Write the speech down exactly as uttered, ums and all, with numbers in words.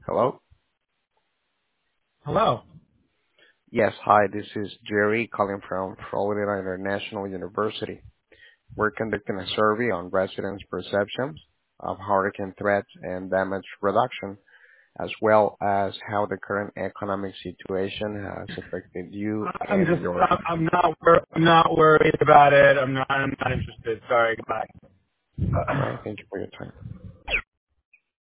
Hello? Hello. Yes, hi, this is Jerry calling from Florida International University. We're conducting a survey on residents' perceptions of hurricane threats and damage reduction, as well as how the current economic situation has affected you I'm and just, your... I'm I'm not, wor- I'm not worried about it. I'm not, I'm not interested. Sorry. Goodbye. All right, thank you for your time.